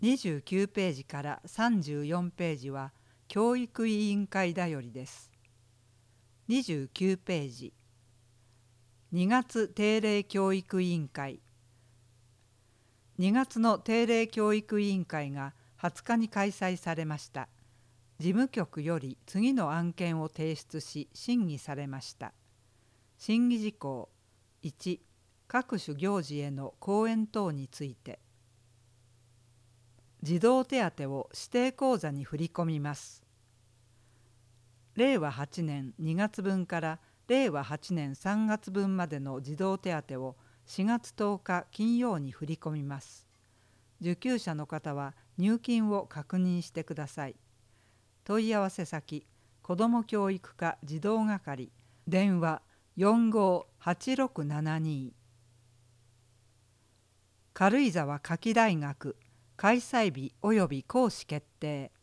29ページから34ページは教育委員会だよりです。29ページ、2月定例教育委員会。2月の定例教育委員会が20日に開催されました。事務局より次の案件を提出し審議されました。審議事項1、各種行事への講演等について。児童手当を指定口座に振り込みます。令和8年2月分から令和8年3月分までの児童手当を4月10日金曜に振り込みます。受給者の方は入金を確認してください。問い合わせ先、子ども教育課児童係、電話458672。軽井沢夏季大学開催日及び講師決定。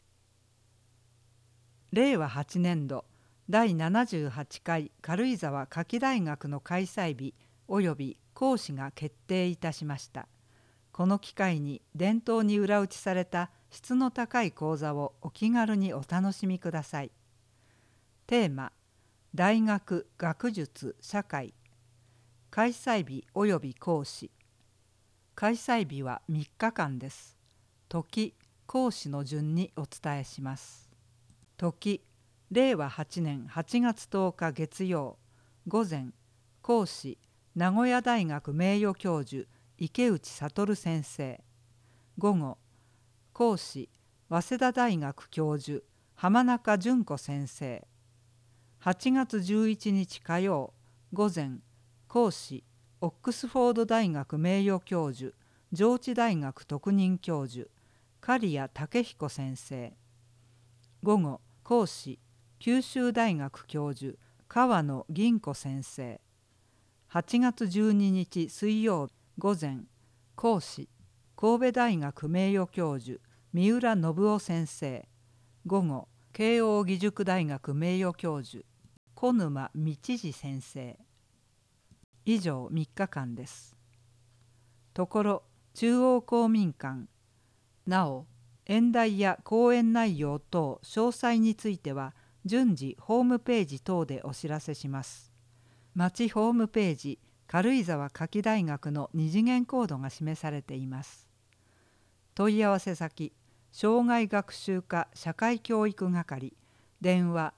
令和8年度第78回軽井沢夏季大学の開催日及び講師が決定いたしました。この機会に伝統に裏打ちされた質の高い講座をお気軽にお楽しみください。テーマ、大学、学術、社会。開催日及び講師。開催日は3日間です。時、講師の順にお伝えします。時、令和8年8月10日月曜、午前、講師、名古屋大学名誉教授、池内悟先生。午後、講師、早稲田大学教授、浜中純子先生。8月11日火曜、午前、講師、オックスフォード大学名誉教授、上智大学特任教授、刈谷武彦先生。午後、講師、九州大学教授、川野銀子先生。8月12日水曜日、午前、講師、神戸大学名誉教授、三浦信夫先生。午後、慶應義塾大学名誉教授、小沼道次先生。以上3日間です。ところ、中央公民館。なお、演題や講演内容等詳細については順次ホームページ等でお知らせします。町ホームページ軽井沢夏季大学の2次元コードが示されています。問い合わせ先、障害学習課社会教育係、電話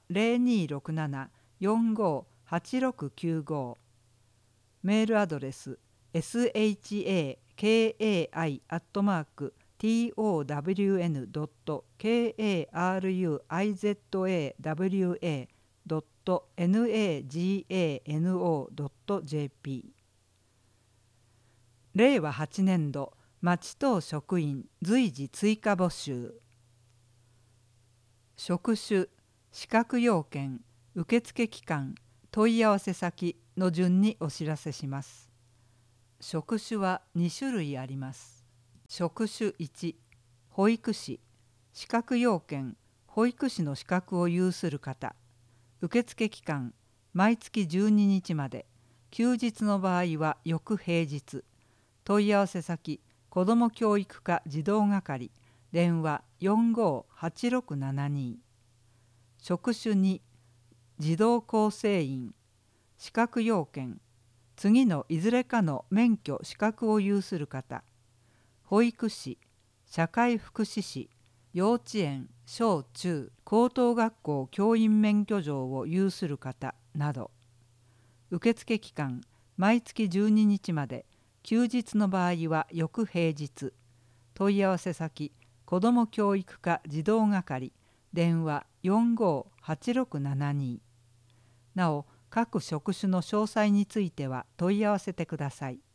0267-458695。メールアドレス shakaTown.KARUIZAWA.NAGANO.jp。 令和8年度町等職員随時追加募集。職種、資格要件、受付期間、問い合わせ先の順にお知らせします。職種は2種類あります。職種1、保育士。資格要件、保育士の資格を有する方。受付期間、毎月12日まで。休日の場合は翌平日。問い合わせ先、子ども教育課児童係、電話458672。職種2、児童構成員。資格要件、次のいずれかの免許資格を有する方。保育士、社会福祉士、幼稚園、小中、高等学校教員免許状を有する方など。受付期間、毎月12日まで。休日の場合は翌平日。問い合わせ先、子ども教育課児童係、電話458672。なお、各職種の詳細については問い合わせてください。